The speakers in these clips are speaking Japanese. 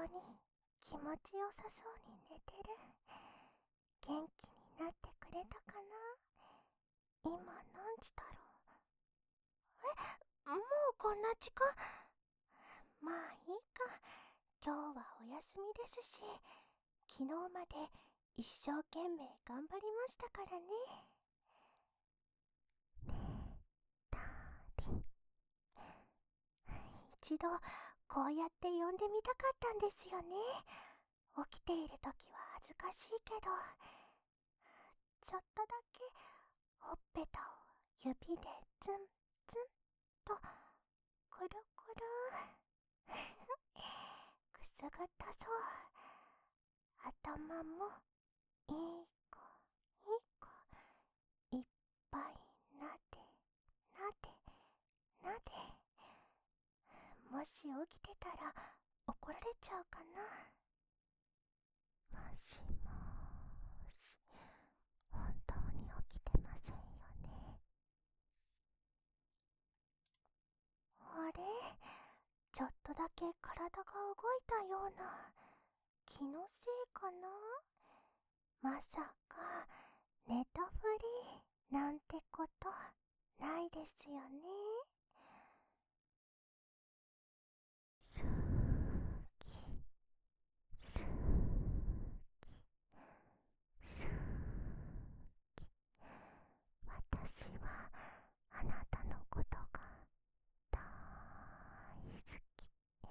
に気持ちよさそうに寝てる。元気になってくれたかな。今何時だろう。もうこんな時間。まあいいか。今日はお休みですし、昨日まで一生懸命頑張りましたからね。たり。一度こうやって呼んでみたかったんですよね。起きているときは恥ずかしいけど、ちょっとだけほっぺたを指でツンツンとくるくるくすぐったそう。頭もいい子いい子いっぱいなでなでなで。もし起きてたら怒られちゃうかな。もしもーし、本当に起きてませんよね。あれ、ちょっとだけ体が動いたような。気のせいかな。まさか寝たふりなんてことないですよね。すーきすーきすーき。私はあなたのことが大好き。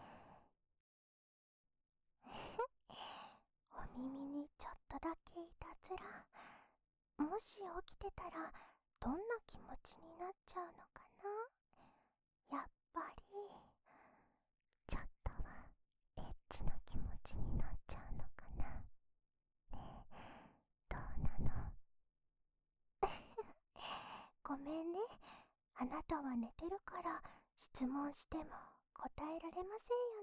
お耳にちょっとだけいたずら。もし起きてたらどんな気持ちになっちゃうのかな。やっぱりちょっとはエッチな気持ちになっちゃうのかな。ねえ、どうなの。ごめんね。あなたは寝てるから質問しても答えられませんよね。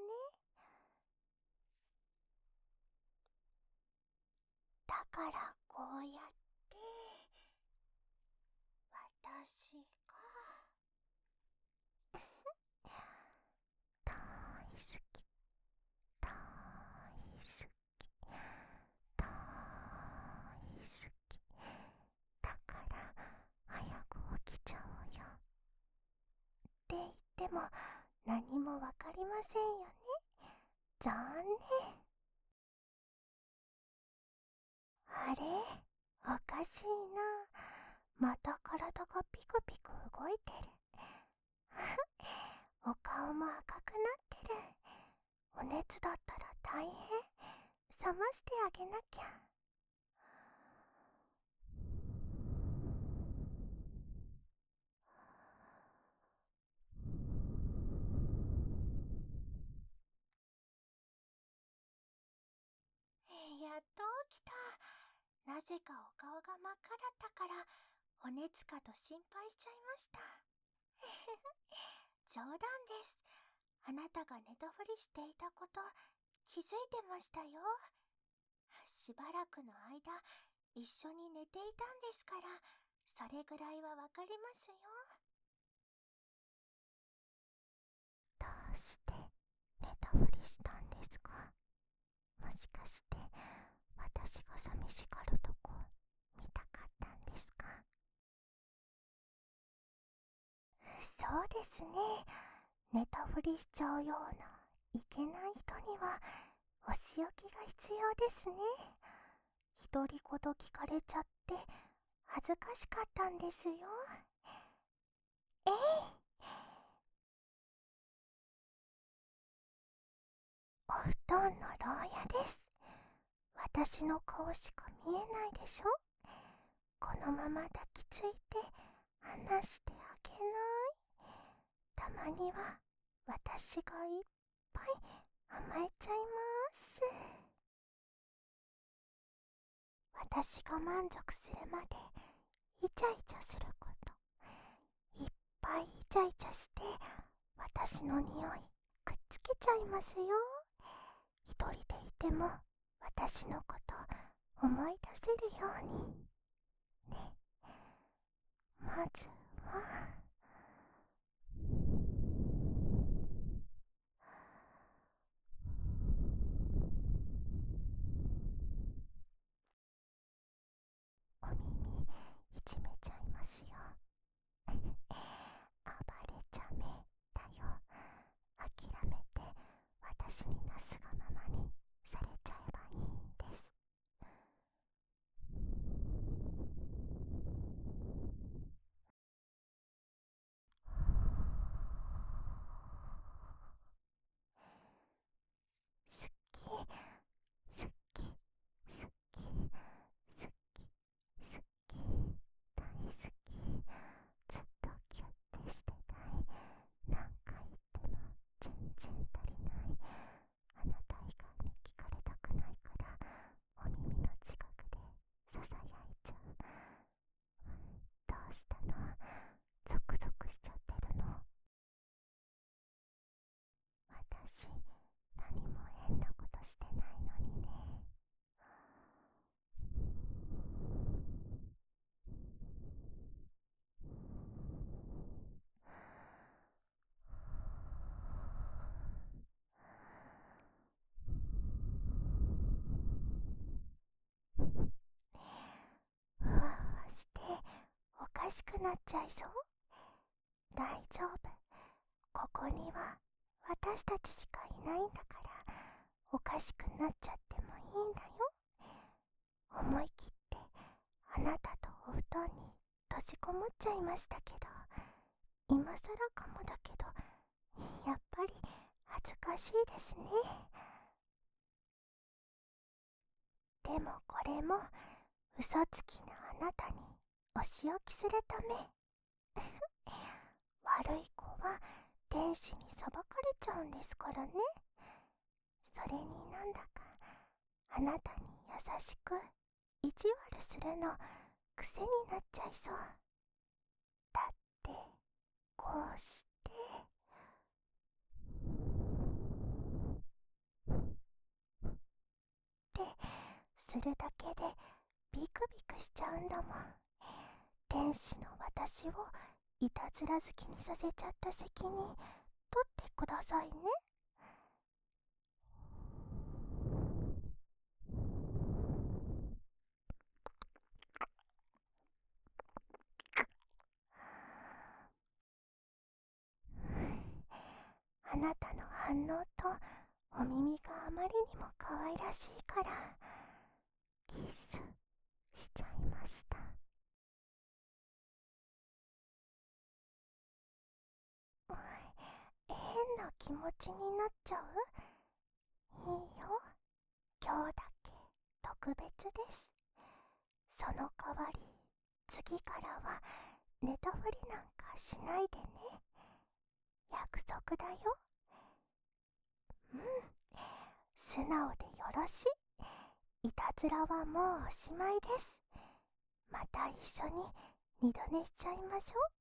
だからこうやって私が大好き大好き大好きだから早く起きちゃおうよって言っても何もわかりませんよね。残念。あれ、おかしいな。また体がピクピク動いてる。お顔も赤くなってる。お熱だったら大変。冷ましてあげなきゃ。やっと起きた。なぜかお顔が真っ赤だったからお熱かと心配しちゃいました。冗談です。あなたが寝たふりしていたこと気づいてましたよ。しばらくの間一緒に寝ていたんですから、それぐらいはわかりますよ。どうして寝たふりしたんですか。もしかして私が寂しがるとこ見たかったんですか。そうですね。寝たふりしちゃうようないけない人にはお仕置きが必要ですね。独り言聞かれちゃって恥ずかしかったんですよ。えい。お布団の牢屋です。私の顔しか見えないでしょ。このまま抱きついて離してあげない。たまには私がいっぱい甘えちゃいます。私が満足するまでイチャイチャすること。いっぱいイチャイチャして私の匂いくっつけちゃいますよ。一人でいても私のこと思い出せるようにね。まずはかしくなっちゃいそう。大丈夫。ここには私たちしかいないんだから、おかしくなっちゃってもいいんだよ。思い切ってあなたとお布団に閉じこもっちゃいましたけど、今更かもだけど、やっぱり恥ずかしいですね。でもこれも嘘つきなあなたにお仕置きするため。悪い子は天使に裁かれちゃうんですからね。それになんだかあなたに優しく意地悪するの癖になっちゃいそう。だってこうしてってするだけでビクビクしちゃうんだもん。天使の私をいたずら好きにさせちゃった責任取ってくださいね。あなたの反応とお耳があまりにも可愛らしいからキスしちゃいました。変な気持ちになっちゃう？いいよ、今日だけ特別です。その代わり次からはネタフリなんかしないでね。約束だよ。うん、素直でよろしい。いたずらはもうおしまいです。また一緒に二度寝しちゃいましょう。